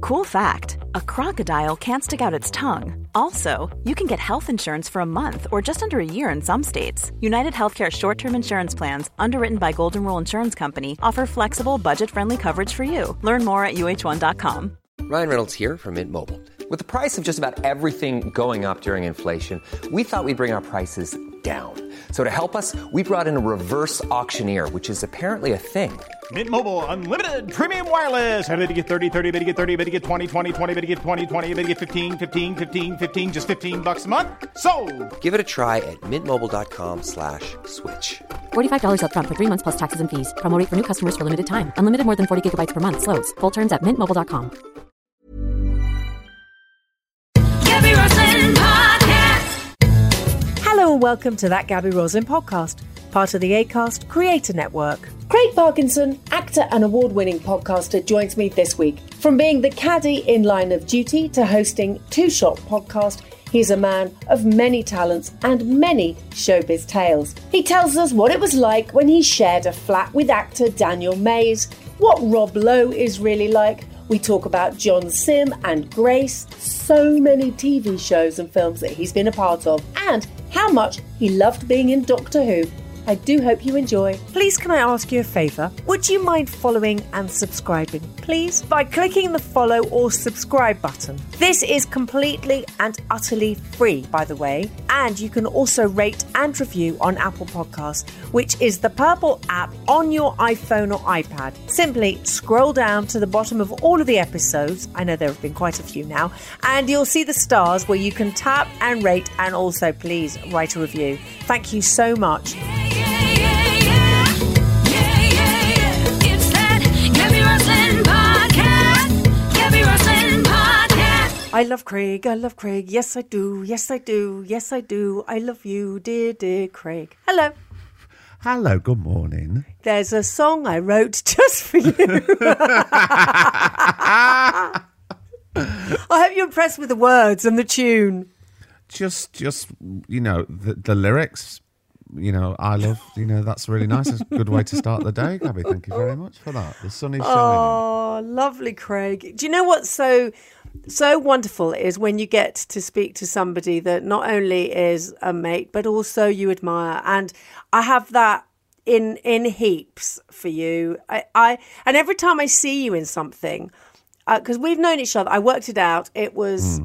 Cool fact, a crocodile can't stick out its tongue. Also, you can get health insurance for a month or just under a year in some states. United Healthcare short-term insurance plans, underwritten by Golden Rule Insurance Company, offer flexible, budget-friendly coverage for you. Learn more at UH1.com. Ryan Reynolds here from Mint Mobile. With the price of just about everything going up during inflation, we thought we'd bring our prices down. So to help us, we brought in a reverse auctioneer, which is apparently a thing. Mint Mobile Unlimited Premium Wireless. How to get 30, 30, bit to get 30, bit to get 20, 20, 20, bit to get 20, 20, bit to get 15, 15, 15, 15, just $15 a month? Sold! Give it a try at mintmobile.com/switch. $45 up front for 3 months plus taxes and fees. Promo rate for new customers for limited time. Unlimited more than 40 gigabytes per month. Slows full terms at mintmobile.com. Gabby Roslin Podcast. Hello and welcome to That Gabby Roslin Podcast, part of the Acast Creator Network. Craig Parkinson, actor and award-winning podcaster, joins me this week. From being the caddy in Line of Duty to hosting Two Shot Podcast, he's a man of many talents and many showbiz tales. He tells us what it was like when he shared a flat with actor Daniel Mays, what Rob Lowe is really like. We talk about John Sim and Grace, so many TV shows and films that he's been a part of, and how much he loved being in Doctor Who. I do hope you enjoy. Please can I ask you a favour? Would you mind following and subscribing, please? By clicking the follow or subscribe button. This is completely and utterly free, by the way. And you can also rate and review on Apple Podcasts, which is the purple app on your iPhone or iPad. Simply scroll down to the bottom of all of the episodes. I know there have been quite a few now. And you'll see the stars where you can tap and rate, and also please write a review. Thank you so much. I love Craig, I love Craig, yes I do, yes I do, yes I do, I love you, dear, dear Craig. Hello. Hello, good morning. There's a song I wrote just for you. I hope you're impressed with the words and the tune. Just you know, the lyrics, you know, I love, you know, that's really nice. It's a good way to start the day, Gabby. Thank you very much for that. The sun is shining. Oh, lovely, Craig. Do you know what's so wonderful is when you get to speak to somebody that not only is a mate, but also you admire. And I have that in heaps for you. I and every time I see you in something, because we've known each other, I worked it out. It was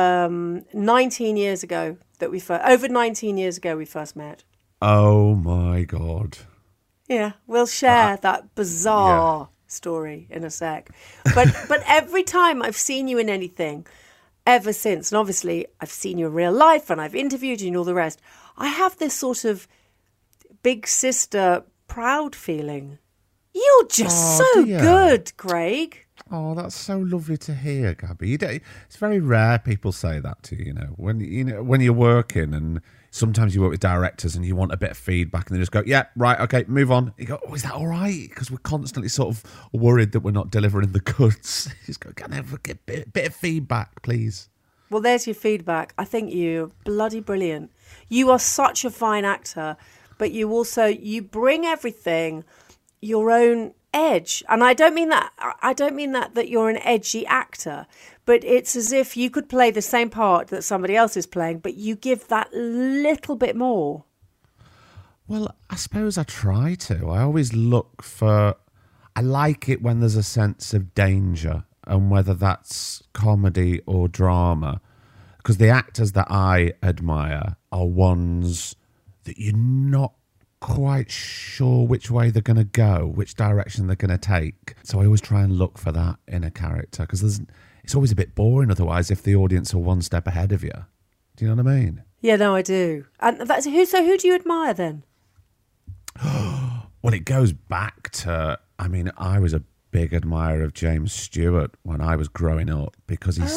19 years ago that over 19 years ago we first met. Oh my God. Yeah, we'll share that bizarre story in a sec. But every time I've seen you in anything ever since, and obviously I've seen you in real life and I've interviewed you and all the rest, I have this sort of big sister proud feeling. You're just good, Craig. Oh, that's so lovely to hear, Gabby. It's very rare people say that to you, when you're working, and sometimes you work with directors and you want a bit of feedback and they just go, yeah, right, okay, move on. You go, oh, is that all right? Because we're constantly sort of worried that we're not delivering the goods. You just go, can I have a bit of feedback, please? Well, there's your feedback. I think you're bloody brilliant. You are such a fine actor, but you bring everything your own edge. And I don't mean that you're an edgy actor, but it's as if you could play the same part that somebody else is playing, but you give that little bit more. Well, I suppose I try to. I always I like it when there's a sense of danger, and whether that's comedy or drama, because the actors that I admire are ones that you're not quite sure which way they're going to go, which direction they're going to take. So I always try and look for that in a character, because it's always a bit boring otherwise if the audience are one step ahead of you. Do you know what I mean? Yeah, no, I do. And that's who do you admire then? Well, it goes back to, I was a big admirer of James Stewart when I was growing up, because he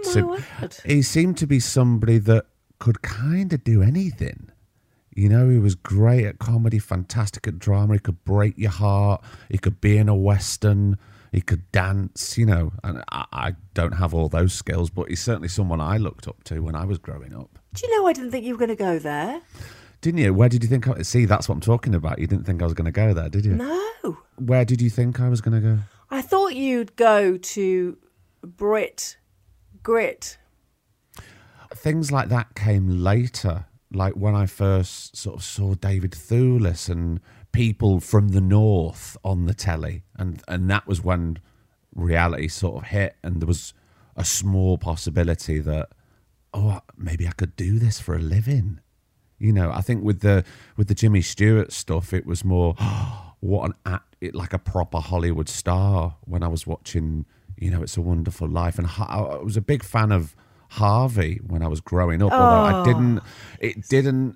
seemed to be somebody that could kind of do anything. You know, he was great at comedy, fantastic at drama. He could break your heart. He could be in a Western. He could dance, and I don't have all those skills, but he's certainly someone I looked up to when I was growing up. Do you know, I didn't think you were going to go there. Didn't you? Where did you think? See, that's what I'm talking about. You didn't think I was going to go there, did you? No. Where did you think I was going to go? I thought you'd go to Brit grit. Things like that came later, like when I first sort of saw David Thewlis and people from the North on the telly, and that was when reality sort of hit, and there was a small possibility that, maybe I could do this for a living. You know, I think with the Jimmy Stewart stuff, it was more like a proper Hollywood star when I was watching, It's a Wonderful Life, and I was a big fan of Harvey when I was growing up, although it didn't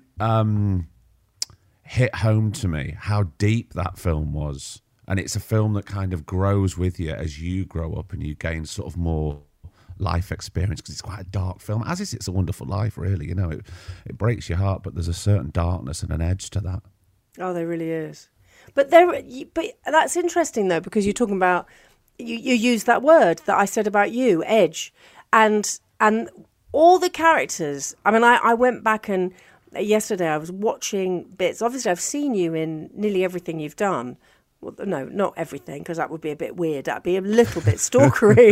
hit home to me how deep that film was. And it's a film that kind of grows with you as you grow up and you gain sort of more life experience, because it's quite a dark film, as is It's a Wonderful Life, really. It breaks your heart, but there's a certain darkness and an edge to that. Oh, there really is. But that's interesting, though, because you're talking about, you use that word that I said about you, edge, and all the characters. I mean, I went back and yesterday I was watching bits. Obviously, I've seen you in nearly everything you've done. Well, no, not everything, because that would be a bit weird. That'd be a little bit stalkery.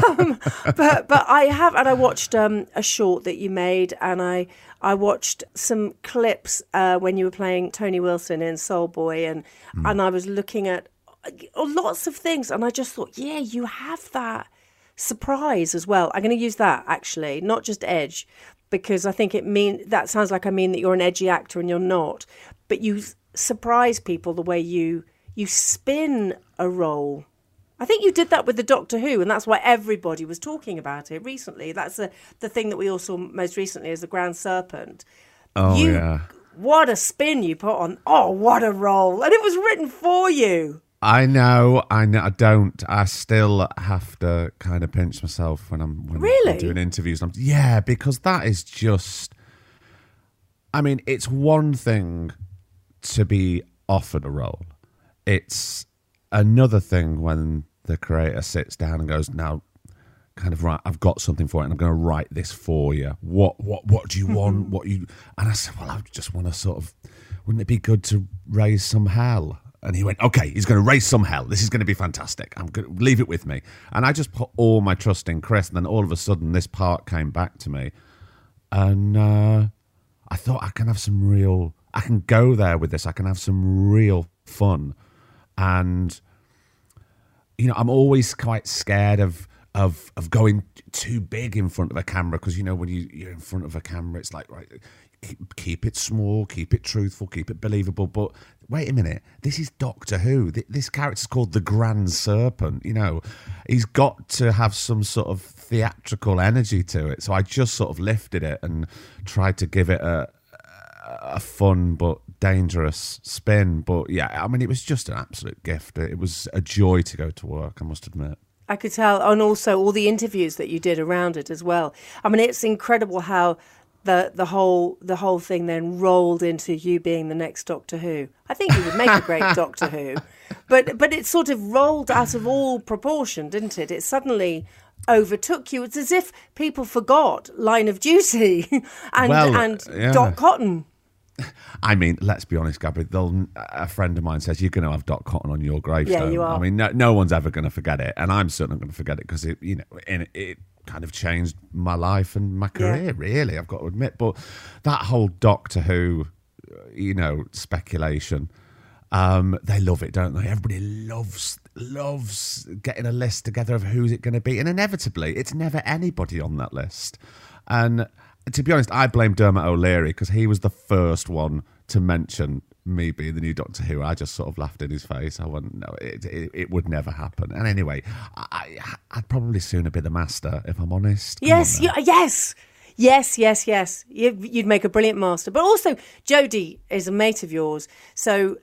But I have, and I watched a short that you made, and I watched some clips when you were playing Tony Wilson in Soul Boy, and I was looking at lots of things, and I just thought, yeah, you have that surprise as well. I'm going to use that, actually, not just edge, because I think that sounds like I mean that you're an edgy actor and you're not, but you surprise people the way you spin a role. I think you did that with the Doctor Who, and that's why everybody was talking about it recently. That's the thing that we all saw most recently as the Grand Serpent. Yeah. What a spin you put on. Oh, what a role. And it was written for you. I know. I still have to kind of pinch myself when I'm doing interviews. Yeah, because that is just, I mean, it's one thing to be offered a role. It's another thing when the creator sits down and goes, now, kind of, right, I've got something for it and I'm going to write this for you. What do you want? And I said, well, I just want to sort of, wouldn't it be good to raise some hell? And he went, okay, he's going to raise some hell. This is going to be fantastic. I'm going to leave it with me. And I just put all my trust in Chris. And then all of a sudden, this part came back to me. And I thought I can go there with this. I can have some real fun. And, I'm always quite scared of going too big in front of a camera, because, when you're in front of a camera, it's like, right, keep it small, keep it truthful, keep it believable. But wait a minute, this is Doctor Who. This character's called the Grand Serpent. He's got to have some sort of theatrical energy to it. So I just sort of lifted it and tried to give it a fun but dangerous spin. But yeah, I mean, it was just an absolute gift. It was a joy to go to work, I must admit. I could tell, and also all the interviews that you did around it as well. I mean, it's incredible how the whole thing then rolled into you being the next Doctor Who. I think you would make a great Doctor Who, but it sort of rolled out of all proportion, didn't it? It suddenly overtook you. It's as if people forgot Line of Duty and Dot Cotton. I mean, let's be honest, Gabby. A friend of mine says you're going to have Dot Cotton on your gravestone. Yeah, you are. I mean, no one's ever going to forget it, and I'm certainly going to forget it because it kind of changed my life and my career. Really, I've got to admit. But that whole Doctor Who, speculation, they love it, don't they? Everybody loves getting a list together of who's it going to be, and inevitably, it's never anybody on that list. And to be honest, I blame Dermot O'Leary because he was the first one to mention me being the new Doctor Who. I just sort of laughed in his face. I went, no, it would never happen. And anyway, I'd probably sooner be the Master, if I'm honest. Yes. You'd make a brilliant Master. But also, Jodie is a mate of yours, so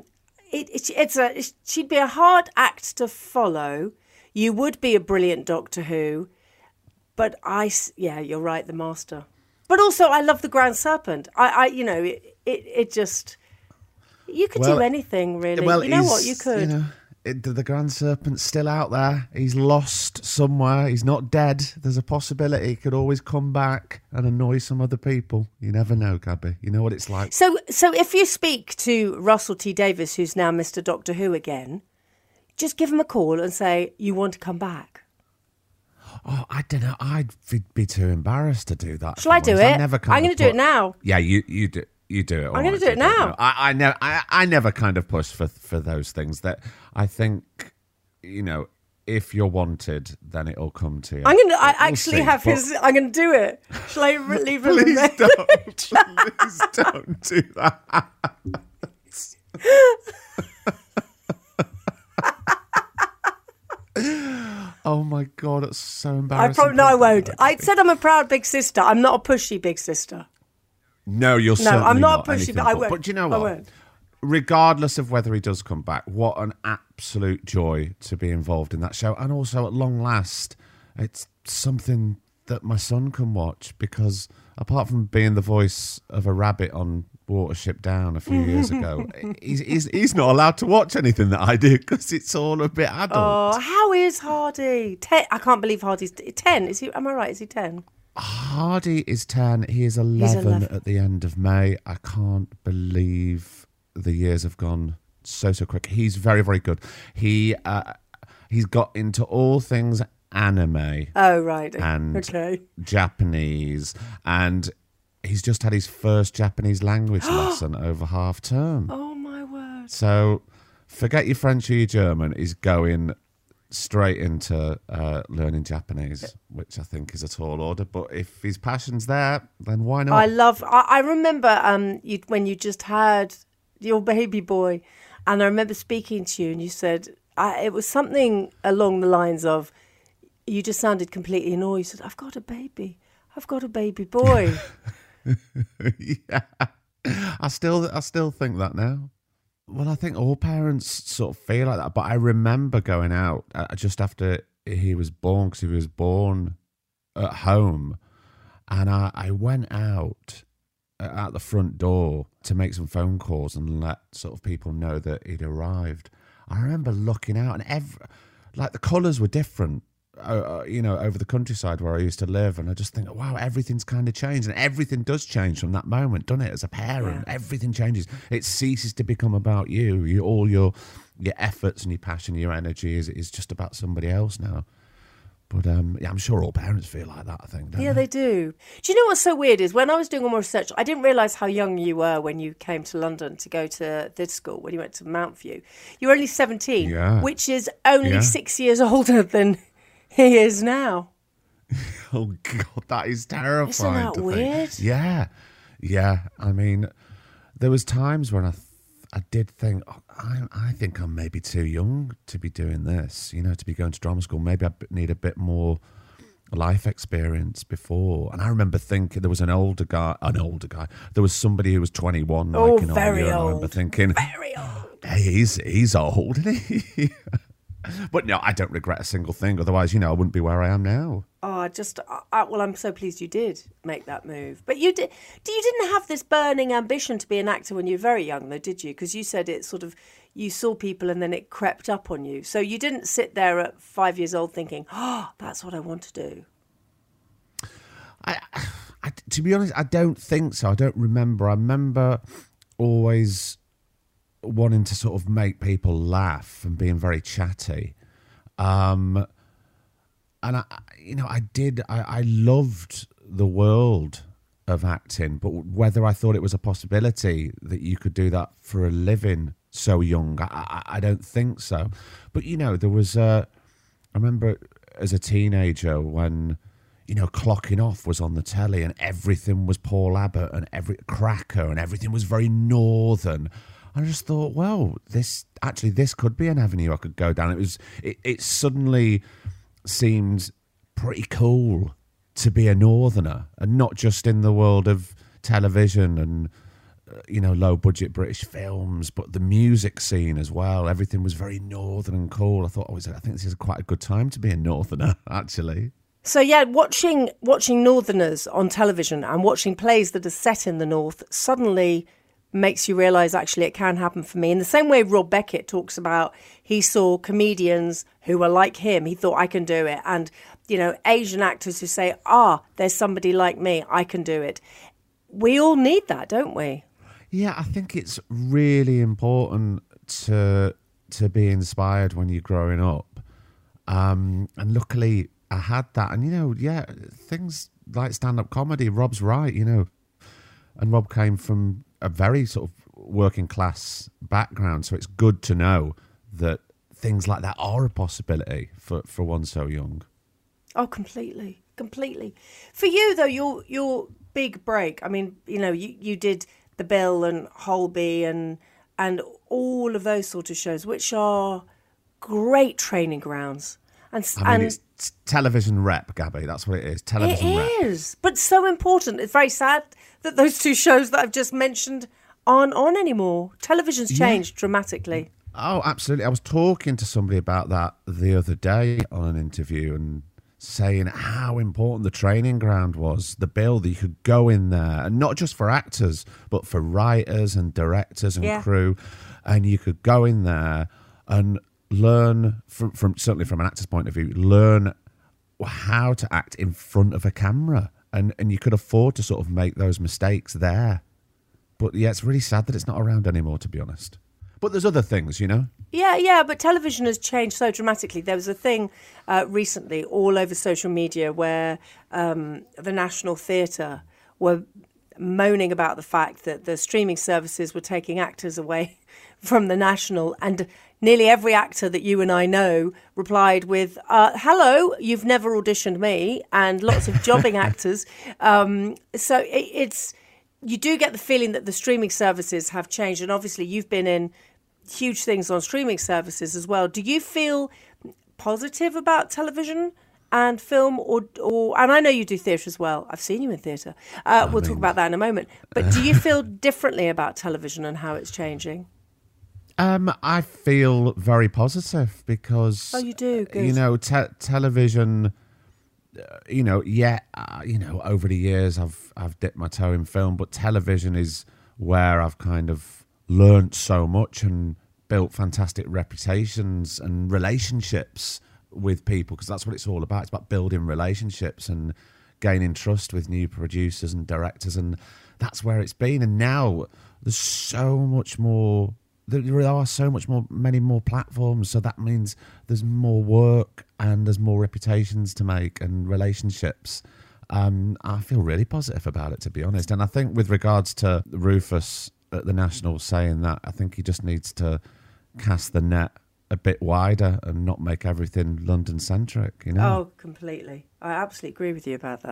she'd be a hard act to follow. You would be a brilliant Doctor Who, but you're right, the Master. But also, I love the Grand Serpent. It just, you could do anything, really. Well, you know what, you could. The Grand Serpent's still out there. He's lost somewhere. He's not dead. There's a possibility he could always come back and annoy some other people. You never know, Gabby. You know what it's like. So if you speak to Russell T Davies, who's now Mr. Doctor Who again, just give him a call and say, you want to come back. I don't know. I'd be too embarrassed to do that. Shall I do it? I'm going to do it now. Yeah, you do. You do it. I'm going to do it now. I never kind of push for those things. That I think, if you're wanted, then it'll come to you. I'm going to. I'm going to do it. Shall I leave him? Please don't do that. Oh my God, it's so embarrassing. I won't. I said I'm a proud big sister. I'm not a pushy big sister. No, you're certainly I'm not not pushy, anything but I won't. But do you know I what? won't. Regardless of whether he does come back, what an absolute joy to be involved in that show. And also, at long last, it's something that my son can watch, because apart from being the voice of a rabbit on Watership Down a few years ago, he's not allowed to watch anything that I do because it's all a bit adult. Oh, how is Hardy? 10. I can't believe Hardy's 10. Is he? Am I right? Is he 10? Hardy is 10. He is 11 at the end of May. I can't believe the years have gone so quick. He's very, very good. He's got into all things anime. Oh, right. And okay. Japanese. And he's just had his first Japanese language lesson over half term. Oh, my word. So forget your French or your German. He's going straight into learning Japanese, which I think is a tall order. But if his passion's there, then why not? I remember when you just had your baby boy, and I remember speaking to you, and you said it was something along the lines of, you just sounded completely annoyed. You said, I've got a baby boy. Yeah, I still think that now. Well, I think all parents sort of feel like that. But I remember going out just after he was born, because he was born at home, and I went out at the front door to make some phone calls and let sort of people know that he'd arrived. I remember looking out, and the colours were different. Over the countryside where I used to live, and I just think, wow, everything's kind of changed, and everything does change from that moment, doesn't it? As a parent, everything changes. It ceases to become about you. All your efforts and your passion, your energy is just about somebody else now. But I'm sure all parents feel like that, I think. Don't they do. Do you know what's so weird is when I was doing all my research, I didn't realise how young you were when you came to London to go to this school, when you went to Mountview. You were only 17, which is only 6 years older than he is now. Oh, God, that is terrifying. Isn't that weird? Think. Yeah. I mean, there was times when I did think, I think I'm maybe too young to be doing this, to be going to drama school. Maybe I need a bit more life experience before. And I remember thinking there was an older guy. There was somebody who was 21. Very old. I remember thinking, very old. Hey, he's old, isn't he? But no, I don't regret a single thing. Otherwise, I wouldn't be where I am now. Oh, well, I'm so pleased you did make that move. But you didn't have this burning ambition to be an actor when you were very young, though, did you? Because you said it sort of, you saw people and then it crept up on you. So you didn't sit there at 5 years old thinking, oh, that's what I want to do. To be honest, I don't think so. I don't remember. I remember always wanting to sort of make people laugh and being very chatty. And I loved the world of acting, but whether I thought it was a possibility that you could do that for a living so young, I don't think so. But, there was I remember as a teenager when, Clocking Off was on the telly and everything was Paul Abbott and every Cracker and everything was very northern. I just thought, well, this could be an avenue I could go down. It suddenly seemed pretty cool to be a northerner, and not just in the world of television and low budget British films, but the music scene as well. Everything was very northern and cool. I thought, I think this is quite a good time to be a northerner, actually. So yeah, watching northerners on television and watching plays that are set in the north suddenly makes you realise actually it can happen for me. In the same way Rob Beckett talks about, he saw comedians who were like him, he thought, I can do it. And, Asian actors who say, there's somebody like me, I can do it. We all need that, don't we? Yeah, I think it's really important to be inspired when you're growing up. And luckily, I had that. And, things like stand-up comedy, Rob's right, and Rob came from a very sort of working class background, so it's good to know that things like that are a possibility for one so young. Oh, completely. For you, though, your big break, I mean, you did The Bill and Holby and all of those sort of shows, which are great training grounds. It's television rep, Gabby. That's what it is. Television rep. It is, but so important. It's very sad that those two shows that I've just mentioned aren't on anymore. Television's changed dramatically. Oh, absolutely. I was talking to somebody about that the other day on an interview and saying how important the training ground was. The Bill, that you could go in there, and not just for actors, but for writers and directors and crew. And you could go in there and learn from certainly from an actor's point of view, learn how to act in front of a camera, and you could afford to sort of make those mistakes there. But yeah, it's really sad that it's not around anymore, to be honest. But there's other things, Yeah, but television has changed so dramatically. There was a thing recently all over social media where the National Theatre were moaning about the fact that the streaming services were taking actors away from the National, and nearly every actor that you and I know replied with, hello, you've never auditioned me, and lots of jobbing actors. So it's you do get the feeling that the streaming services have changed, and obviously you've been in huge things on streaming services as well. Do you feel positive about television and film, or and I know you do theatre as well. I've seen you in theatre. We'll talk about that in a moment. But do you feel differently about television and how it's changing? I feel very positive because... Oh, you do? Good. Television... over the years I've dipped my toe in film, but television is where I've kind of learnt so much and built fantastic reputations and relationships with people, because that's what it's all about. It's about building relationships and gaining trust with new producers and directors, and that's where it's been. And now there's so much more. There are many more platforms, so that means there's more work and there's more reputations to make and relationships. I feel really positive about it, to be honest. And I think with regards to Rufus at the National saying that, I think he just needs to cast the net a bit wider and not make everything London-centric, Oh, completely. I absolutely agree with you about that.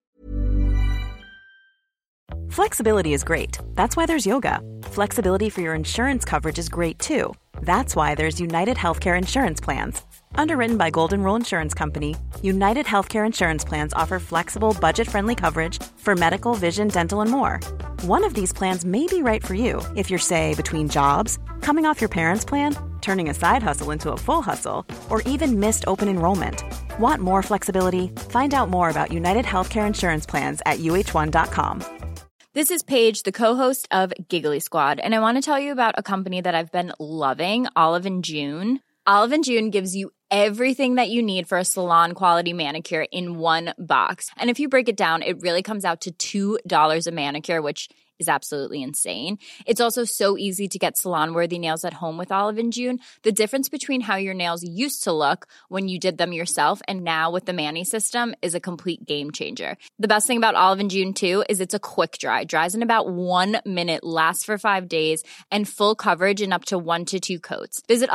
Flexibility is great. That's why there's yoga. Flexibility for your insurance coverage is great too. That's why there's United Healthcare Insurance Plans. Underwritten by Golden Rule Insurance Company, United Healthcare Insurance Plans offer flexible, budget-friendly coverage for medical, vision, dental, and more. One of these plans may be right for you if you're, say, between jobs, coming off your parents' plan, turning a side hustle into a full hustle, or even missed open enrollment. Want more flexibility? Find out more about United Healthcare Insurance Plans at uh1.com. This is Paige, the co-host of Giggly Squad, and I want to tell you about a company that I've been loving, Olive & June. Olive & June gives you everything that you need for a salon-quality manicure in one box. And if you break it down, it really comes out to $2 a manicure, which is absolutely insane. It's also so easy to get salon-worthy nails at home with Olive & June. The difference between how your nails used to look when you did them yourself and now with the Mani system is a complete game changer. The best thing about Olive & June, too, is it's a quick dry. Dries in about 1 minute, lasts for 5 days, and full coverage in up to 1 to 2 coats. Visit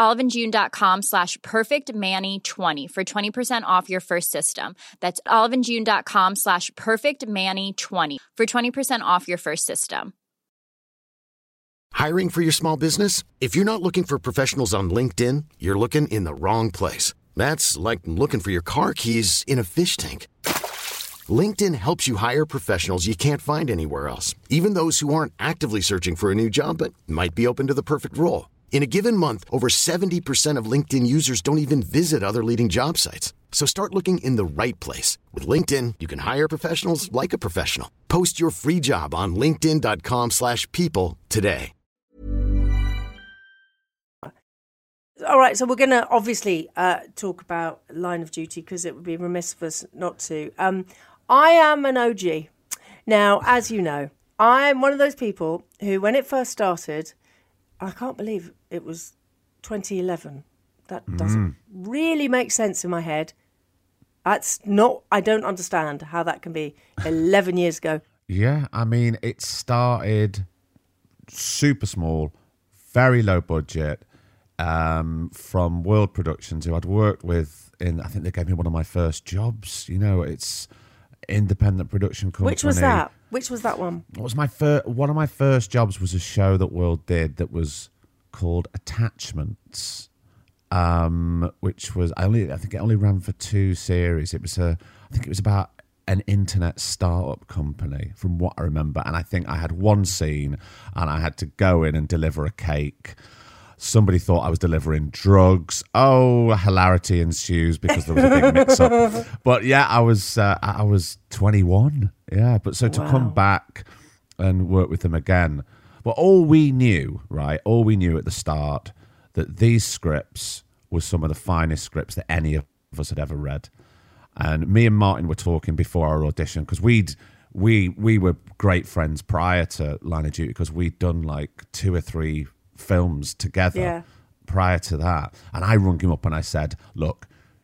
oliveandjune.com/perfectmani20 for 20% off your first system. That's oliveandjune.com/perfectmani20 for 20% off your first system. Hiring for your small business? If you're not looking for professionals on LinkedIn, you're looking in the wrong place. That's like looking for your car keys in a fish tank. LinkedIn helps you hire professionals you can't find anywhere else, even those who aren't actively searching for a new job but might be open to the perfect role. In a given month, over 70% of LinkedIn users don't even visit other leading job sites. So start looking in the right place. With LinkedIn, you can hire professionals like a professional. Post your free job on linkedin.com/people today. All right, so we're going to obviously talk about Line of Duty because it would be remiss of us not to. I am an OG. Now, as you know, I'm one of those people who, when it first started, I can't believe it was 2011. That doesn't really make sense in my head. That's not, I don't understand how that can be 11 years ago. Yeah, I mean, it started super small, very low budget, from World Productions, who I'd worked with I think they gave me one of my first jobs. You know, it's independent production company. Which was that? Which was that one? What was one of my first jobs was a show that World did that was called Attachments, which was I think it only ran for 2 series. I think it was about an internet startup company, from what I remember. And I think I had one scene, and I had to go in and deliver a cake. Somebody thought I was delivering drugs. Oh, hilarity ensues because there was a big mix-up. But yeah, I was 21. Yeah, but so to come back and work with them again. Well, all we knew at the start, that these scripts were some of the finest scripts that any of us had ever read. And me and Martin were talking before our audition, because we were great friends prior to Line of Duty, because we'd done like 2 or 3 films together prior to that. And I rung him up and I said, look,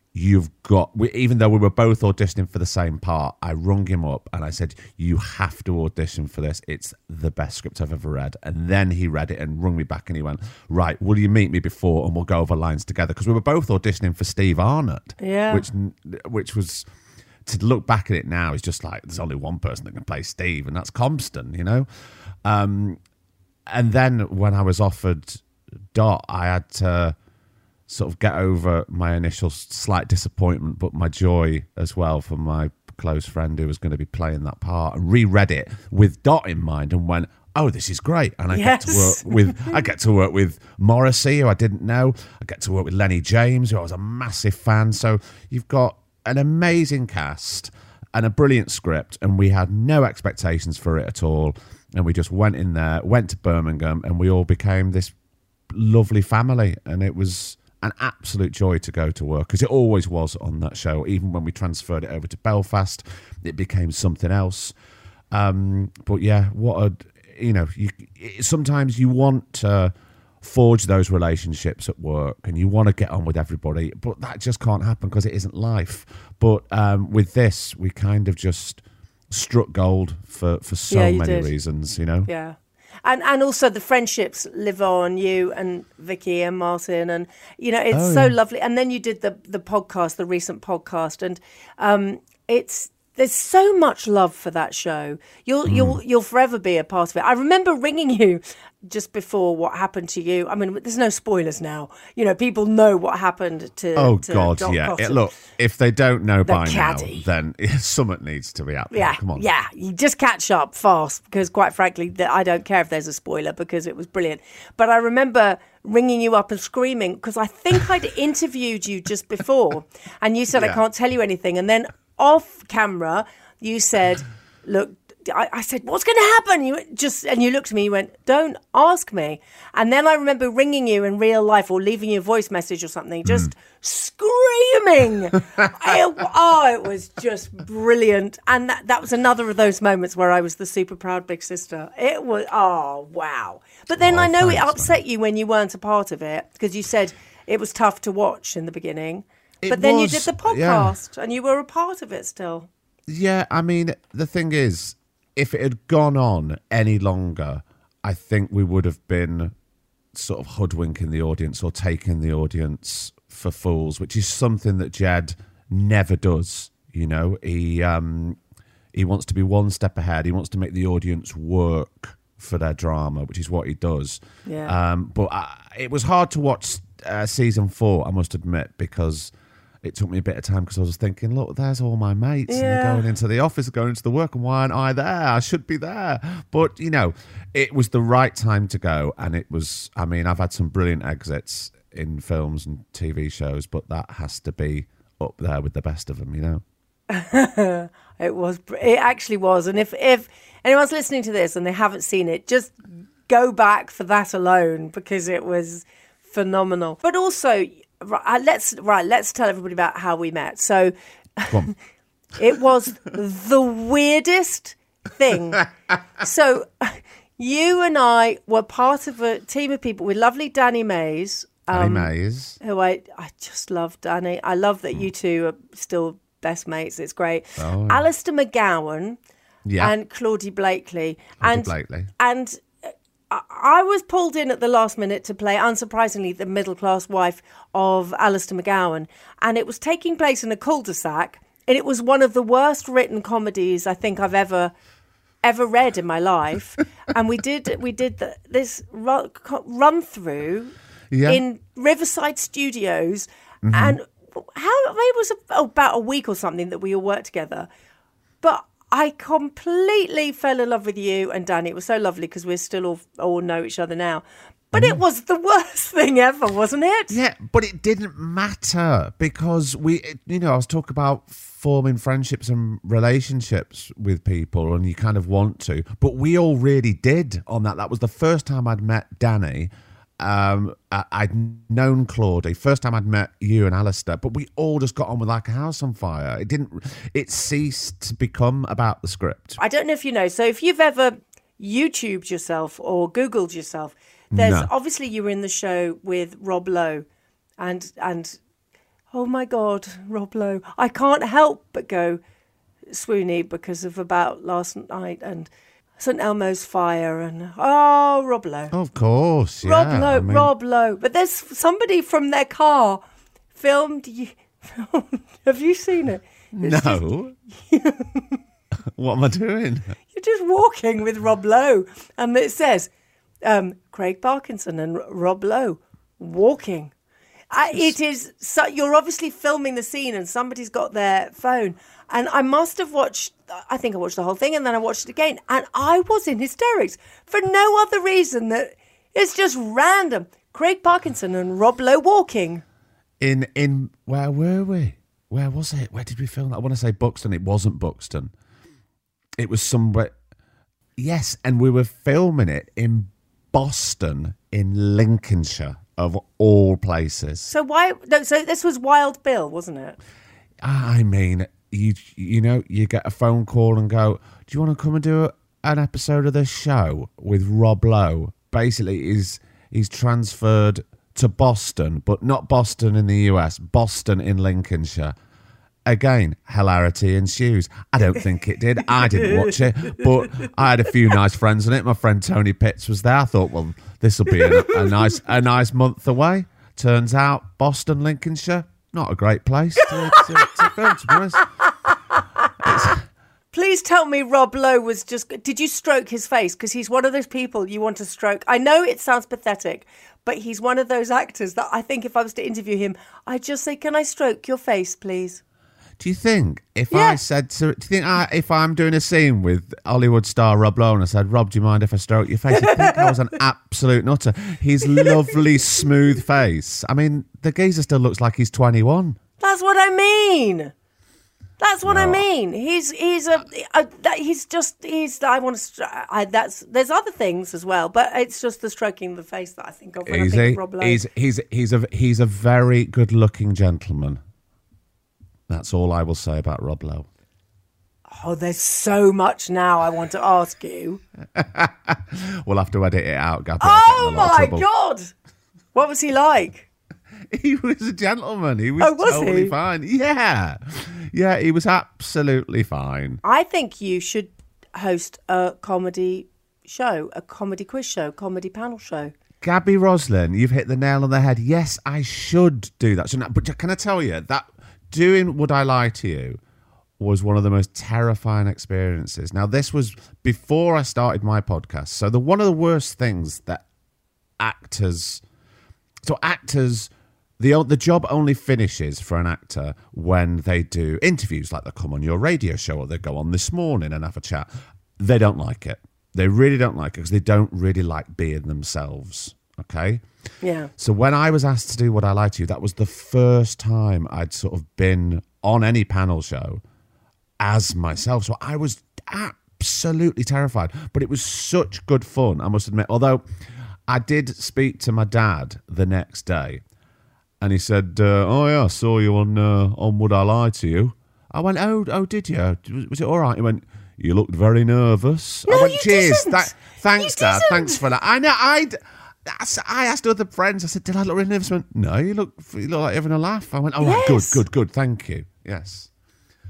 even though we were both auditioning for the same part, I rung him up and I said, you have to audition for this. It's the best script I've ever read. And then he read it and rung me back and he went, right, will you meet me before and we'll go over lines together? Because we were both auditioning for Steve Arnott, which was, to look back at it now, is just like, there's only one person that can play Steve, and that's Compston, you know? And then when I was offered Dot, I had to sort of get over my initial slight disappointment, but my joy as well, for my close friend who was going to be playing that part, and reread it with Dot in mind and went, oh, this is great. And I get to work with Morrissey, who I didn't know. I get to work with Lenny James, who I was a massive fan. So you've got an amazing cast and a brilliant script, and we had no expectations for it at all. And we just went in there, went to Birmingham, and we all became this lovely family. And it was an absolute joy to go to work, because it always was on that show. Even when we transferred it over to Belfast, it became something else. But yeah, sometimes you want to forge those relationships at work, and you want to get on with everybody, but that just can't happen because it isn't life. But with this, we kind of just struck gold for so many reasons, you know. Yeah. And also the friendships live on, you and Vicky and Martin, and you know, it's so lovely. And then you did the podcast, the recent podcast, and there's so much love for that show. You'll forever be a part of it. I remember ringing you just before what happened to you. I mean, there's no spoilers now. You know, people know what happened to. Oh to God, Dot yeah. Cotton. Look, if they don't know by caddy. now, then something needs to be happening. Yeah, Come on. yeah. You just catch up fast, because quite frankly, I don't care if there's a spoiler, because it was brilliant. But I remember ringing you up and screaming, because I think I'd interviewed you just before, and you said, I can't tell you anything. And then off camera, you said, look, I said, what's going to happen? And you looked at me, you went, don't ask me. And then I remember ringing you in real life, or leaving you a voice message or something, just screaming. It was just brilliant. And that was another of those moments where I was the super proud big sister. It was, wow. But then I know it upset you when you weren't a part of it, because you said it was tough to watch in the beginning. But then you did the podcast and you were a part of it still. Yeah, I mean, the thing is, if it had gone on any longer, I think we would have been sort of hoodwinking the audience or taking the audience for fools, which is something that Jed never does. You know, he wants to be one step ahead. He wants to make the audience work for their drama, which is what he does. Yeah. But it was hard to watch season 4, I must admit, because it took me a bit of time, because I was thinking, look, there's all my mates, and they're going into the office, going into the work, and why aren't I there? I should be there. But, you know, it was the right time to go, and it was, I mean, I've had some brilliant exits in films and TV shows, but that has to be up there with the best of them, you know? It actually was. And if anyone's listening to this and they haven't seen it, just go back for that alone, because it was phenomenal. But also, let's tell everybody about how we met. So it was the weirdest thing. So you and I were part of a team of people with lovely Danny Mays. Danny Mays. Who I just love Danny. I love that you two are still best mates. It's great. Oh. Alistair McGowan and Claudie Blakely. And I was pulled in at the last minute to play, unsurprisingly, the middle-class wife of Alistair McGowan. And it was taking place in a cul-de-sac. And it was one of the worst written comedies I think I've ever read in my life. And we did this run through in Riverside Studios. And it was about a week or something that we all worked together. But I completely fell in love with you and Danny. It was so lovely because we still all know each other now. But it was the worst thing ever, wasn't it? Yeah, but it didn't matter because I was talking about forming friendships and relationships with people, and you kind of want to. But we all really did on that. That was the first time I'd met Danny. I'd known Claudie. First time I'd met you and Alistair. But we all just got on with like a house on fire. It ceased to become about the script. I don't know if you know. So if you've ever YouTubed yourself or Googled yourself, obviously you were in the show with Rob Lowe, and oh my God, Rob Lowe! I can't help but go swoony because of about last night and St Elmo's fire and Rob Lowe. Of course, yeah. Rob Lowe. But there's somebody from their car filmed you. Have you seen it? No. What am I doing? You're just walking with Rob Lowe, and it says Craig Parkinson and Rob Lowe walking. It is so, you're obviously filming the scene, and somebody's got their phone. And I must have watched. I think I watched the whole thing, and then I watched it again, and I was in hysterics for no other reason that it's just random. Craig Parkinson and Rob Lowe walking. In where were we? Where was it? Where did we film that? I want to say Buxton. It wasn't Buxton. It was somewhere. Yes, and we were filming it in Boston, in Lincolnshire, of all places. So why? No, so this was Wild Bill, wasn't it? I mean, you get a phone call and go, "Do you want to come and do an episode of this show with Rob Lowe?" Basically, he's transferred to Boston, but not Boston in the US, Boston in Lincolnshire. Again, hilarity ensues. I don't think it did. I didn't watch it, but I had a few nice friends in it. My friend Tony Pitts was there. I thought, well, this will be a nice month away. Turns out, Boston, Lincolnshire, not a great place to film, to be honest. Please tell me Rob Lowe was just... Did you stroke his face? Because he's one of those people you want to stroke. I know it sounds pathetic, but he's one of those actors that I think if I was to interview him, I'd just say, can I stroke your face, please? Do you think if if I'm doing a scene with Hollywood star Rob Lowe and I said, Rob, do you mind if I stroke your face? You'd think I was an absolute nutter. His lovely, smooth face. I mean, the geezer still looks like he's 21. That's what I mean. That's what I mean. He's there's other things as well, but it's just the stroking the face that I think of when I think of Rob Lowe. He's a very good looking gentleman. That's all I will say about Rob Lowe. Oh, there's so much now I want to ask you. We'll have to edit it out, Gabby. Oh my God! What was he like? He was a gentleman. He was totally fine. Yeah. Yeah, he was absolutely fine. I think you should host a comedy show, a comedy quiz show, comedy panel show. Gabby Roslin, you've hit the nail on the head. Yes, I should do that. But can I tell you that doing Would I Lie to You was one of the most terrifying experiences. Now, this was before I started my podcast. So one of the worst things that actors... The job only finishes for an actor when they do interviews, like they come on your radio show or they go on This Morning and have a chat. They don't like it. They really don't like it because they don't really like being themselves, okay? Yeah. So when I was asked to do Would I Lie to You, that was the first time I'd sort of been on any panel show as myself. So I was absolutely terrified, but it was such good fun, I must admit. Although I did speak to my dad the next day, and he said, "Oh yeah, I saw you on Would I Lie to You." I went, "Oh, did you? Was it all right?" He went, "You looked very nervous." No, I went, you "Cheers, didn't. Thanks, You Dad. didn't. Thanks for that." I know. I asked other friends. I said, "Did I look really nervous?" He went, "No, you look like you're having a laugh." I went, "All right, Yes. good. Thank you." Yes.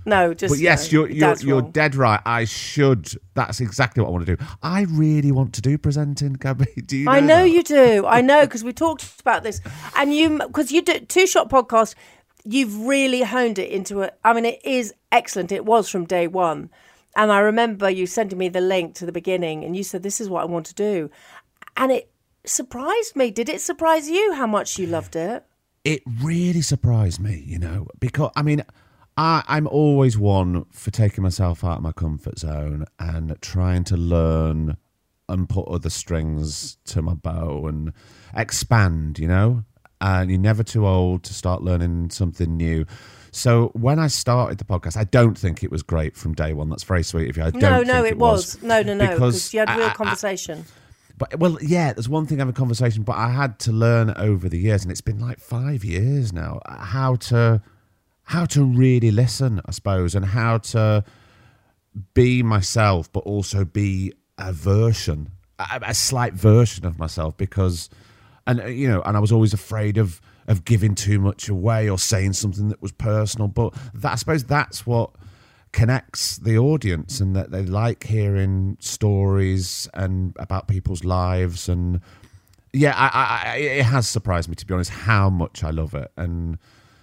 No, just. But yes, no, you're dead right. I should. That's exactly what I want to do. I really want to do presenting, Gabby. Do you? I know that? you do. I know, because we talked about this, and because you do Two Shot Podcast, you've really honed it into it. I mean, it is excellent. It was from day one, and I remember you sending me the link to the beginning, and you said, "This is what I want to do," and it surprised me. Did it surprise you how much you loved it? It really surprised me, because I mean, I'm always one for taking myself out of my comfort zone and trying to learn and put other strings to my bow and expand, and you're never too old to start learning something new. So when I started the podcast, I don't think it was great from day one. That's very sweet of you. No, it was. No, because you had real conversation. But, well, yeah, there's one thing having a conversation, but I had to learn over the years, and it's been like 5 years now, how to really listen, I suppose, and how to be myself, but also be a slight version of myself, because, and I was always afraid of giving too much away or saying something that was personal, but I suppose that's what connects the audience, and that they like hearing stories and about people's lives. And yeah, it has surprised me, to be honest, how much I love it. And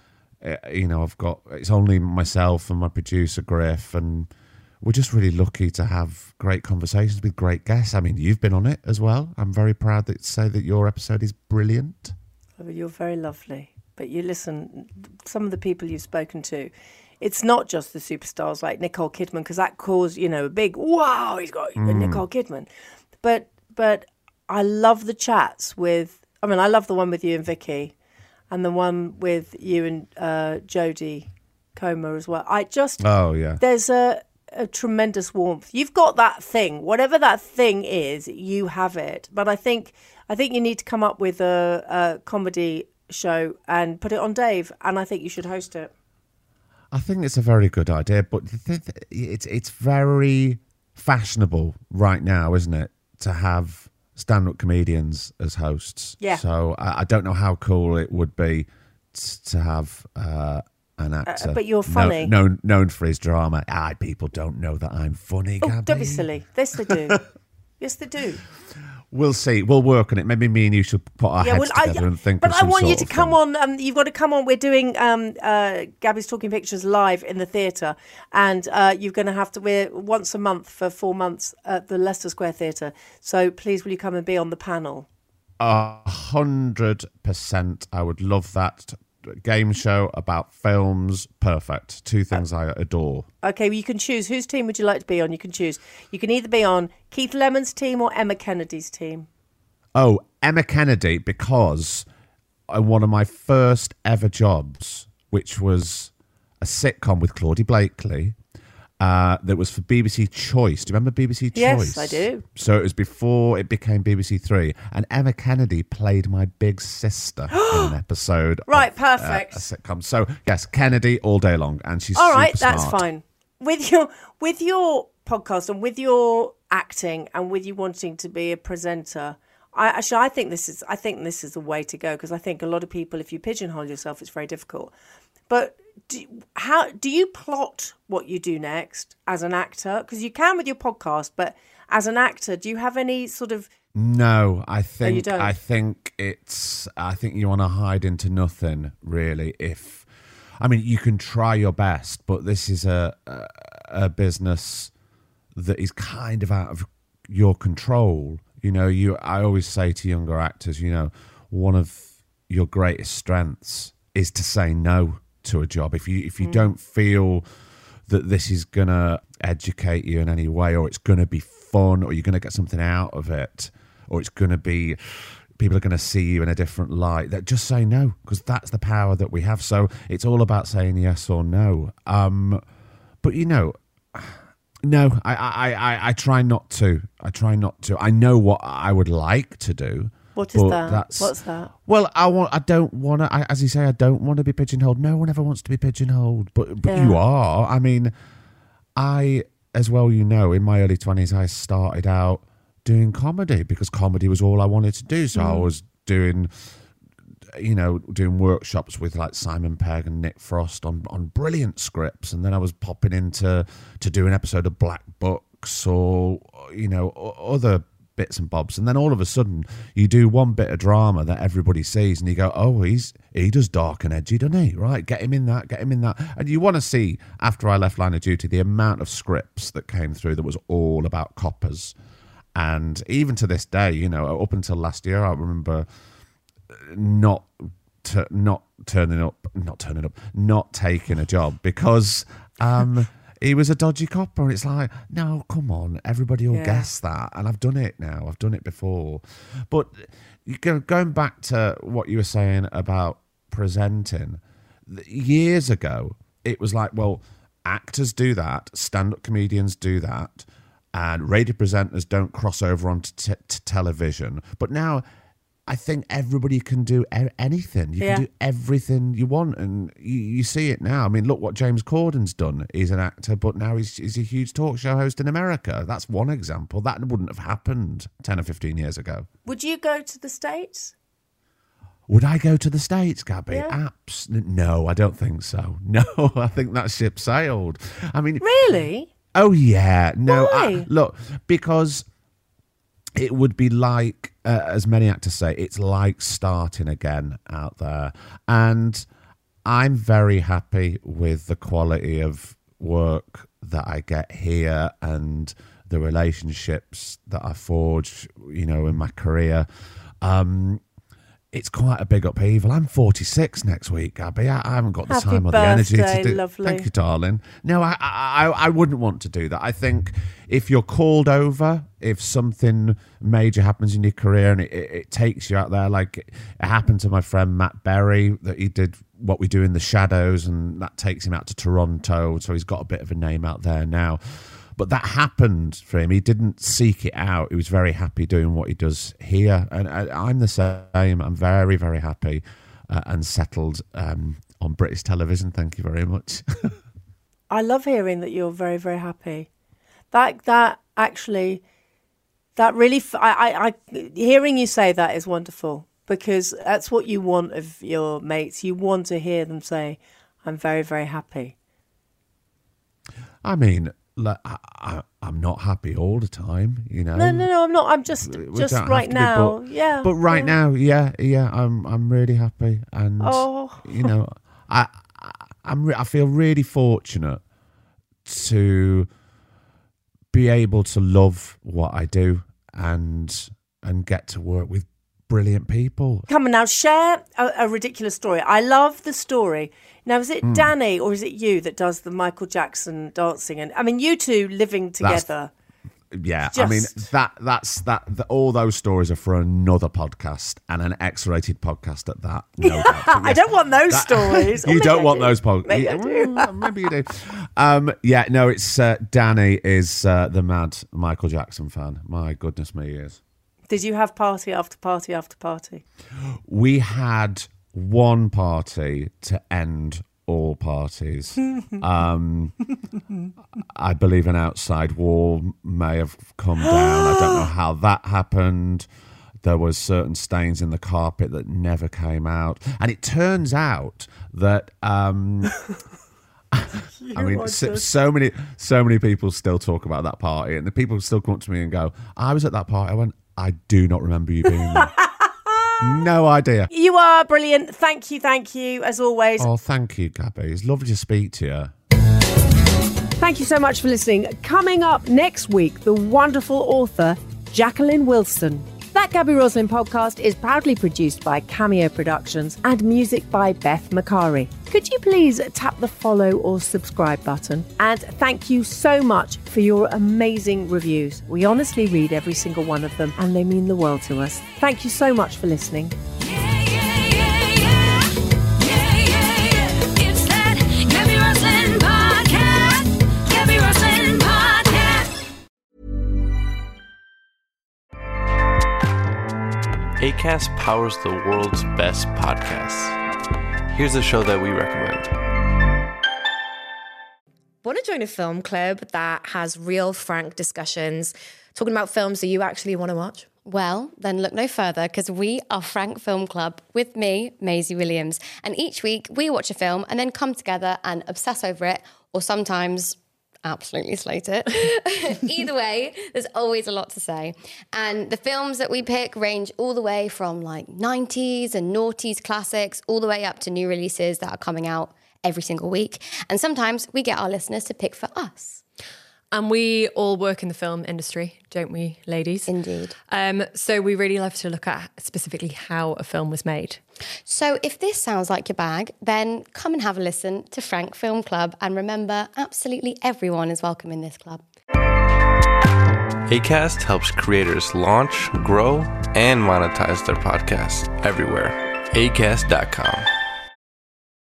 it's only myself and my producer Griff, and we're just really lucky to have great conversations with great guests. I mean, you've been on it as well. I'm very proud to say that your episode is brilliant. Oh, you're very lovely. But you listen, some of the people you've spoken to, it's not just the superstars like Nicole Kidman, because that caused, a big, wow, he's got Nicole Kidman. But I love the chats I love the one with you and Vicky, and the one with you and Jodie Comer as well. There's a tremendous warmth. You've got that thing, whatever that thing is, you have it. But I think you need to come up with a comedy show and put it on Dave, and I think you should host it. I think it's a very good idea, but it's very fashionable right now, isn't it, to have stand-up comedians as hosts? Yeah. So I don't know how cool it would be to have an actor. But you're funny. Known for his drama. People don't know that I'm funny, Gabby. Oh, don't be silly. Yes, they do. Yes, they do. We'll see. We'll work on it. Maybe me and you should put our heads together and think of some But I want you sort to of come thing. on. You've got to come on. We're doing Gabby's Talking Pictures live in the theatre. And you're going to have to, we're once a month for 4 months at the Leicester Square Theatre. So please, will you come and be on the panel? 100%. I would love that. Game show about films. Perfect. Two things I adore. Okay, well, you can choose. Whose team would you like to be on? You can choose. You can either be on Keith Lemon's team or Emma Kennedy's team. Oh, Emma Kennedy, because one of my first ever jobs, which was a sitcom with Claudie Blakely, that was for BBC Choice. Do you remember BBC Choice? Yes, I do. So it was before it became BBC Three, and Emma Kennedy played my big sister in an episode. Right, of, perfect. a sitcom. So yes, Kennedy all day long, and she's all right. super That's smart. fine. With your podcast and with your acting and with you wanting to be a presenter, I think this is the way to go, because I think a lot of people, if you pigeonhole yourself, it's very difficult. But how do you plot what you do next as an actor? Because you can with your podcast, but as an actor, do you have any sort of? No, I think you don't? I think you want to hide into nothing, really. You can try your best, but this is a business that is kind of out of your control. I always say to younger actors, one of your greatest strengths is to say no to a job. If you don't feel that this is going to educate you in any way, or it's going to be fun, or you're going to get something out of it, or it's going to be, people are going to see you in a different light, that just say no, because that's the power that we have. So it's all about saying yes or no. But no, I try not to. I know what I would like to do. What is that? What's that? Well, I don't want to, as you say, I don't want to be pigeonholed. No one ever wants to be pigeonholed, but Yeah. you are. I mean, as well, in my early 20s, I started out doing comedy because comedy was all I wanted to do. So I was doing doing workshops with like Simon Pegg and Nick Frost on brilliant scripts, and then I was popping in to do an episode of Black Books or other bits and bobs, and then all of a sudden you do one bit of drama that everybody sees and you go, oh, he does dark and edgy, doesn't he? Right, get him in that. And you want to see, after I left Line of Duty, the amount of scripts that came through that was all about coppers. And even to this day, up until last year, I remember not taking a job because he was a dodgy copper. And it's like, no, come on, everybody will guess that. And I've done it now. I've done it before. But going back to what you were saying about presenting, years ago, it was like, well, actors do that, stand-up comedians do that, and radio presenters don't cross over onto television. But now I think everybody can do anything. You can do everything you want, and you see it now. I mean, look what James Corden's done. He's an actor, but now he's a huge talk show host in America. That's one example. That wouldn't have happened 10 or 15 years ago. Would you go to the States? Would I go to the States, Gabby? Yeah. No, I don't think so. No, I think that ship sailed. I mean... Really? Oh, yeah. No, Why? Look, because it would be like, as many actors say, it's like starting again out there. And I'm very happy with the quality of work that I get here and the relationships that I forge, in my career. It's quite a big upheaval. I'm 46 next week, Gabby. I haven't got the Happy time or the energy to do. Lovely. Thank you, darling. No, I wouldn't want to do that. I think if you're called over, if something major happens in your career and it takes you out there, like it happened to my friend Matt Berry, that he did What We Do in the Shadows, and that takes him out to Toronto, so he's got a bit of a name out there now. But that happened for him. He didn't seek it out. He was very happy doing what he does here. And I'm the same. I'm very, very happy and settled on British television. Thank you very much. I love hearing that you're very, very happy. That really, hearing you say that is wonderful, because that's what you want of your mates. You want to hear them say, I'm very, very happy. I mean... I'm not happy all the time, No, I'm not. I'm just right now. But right now, I'm really happy, and I feel really fortunate to be able to love what I do and get to work with brilliant people. Come on now, share a ridiculous story. I love the story. Now, is it Danny or is it you that does the Michael Jackson dancing? And I mean, you two living together. I mean, that's all those stories are for another podcast, and an X-rated podcast at that. No doubt. Yes, I don't want those stories. You don't want those podcasts. Maybe you do. It's Danny is the mad Michael Jackson fan. My goodness me, he is. Did you have party after party after party? We had one party to end all parties. I believe an outside wall may have come down. I don't know how that happened. There was certain stains in the carpet that never came out. And it turns out that... so many people still talk about that party, and the people still come up to me and go, I was at that party. I went, I do not remember you being there. No idea. You are brilliant. Thank you, as always. Oh, thank you, Gabby. It's lovely to speak to you. Thank you so much for listening. Coming up next week, the wonderful author, Jacqueline Wilson. That Gabby Roslin podcast is proudly produced by Cameo Productions and music by Beth Macari. Could you please tap the follow or subscribe button? And thank you so much for your amazing reviews. We honestly read every single one of them, and they mean the world to us. Thank you so much for listening. It's that Gabby Roslin podcast. Gabby Roslin podcast. Acast powers the world's best podcasts. Here's a show that we recommend. Want to to join a film club that has real, frank discussions, talking about films that you actually want to watch? Well, then look no further, because we are Frank Film Club with me, Maisie Williams. And each week we watch a film and then come together and obsess over it, or sometimes absolutely slate it. Either way, there's always a lot to say. And the films that we pick range all the way from like 90s and noughties classics, all the way up to new releases that are coming out every single week. And sometimes we get our listeners to pick for us. And we all work in the film industry, don't we, ladies? Indeed. So we really love to look at specifically how a film was made. So if this sounds like your bag, then come and have a listen to Frank Film Club. And remember, absolutely everyone is welcome in this club. Acast helps creators launch, grow, and monetize their podcasts everywhere. Acast.com.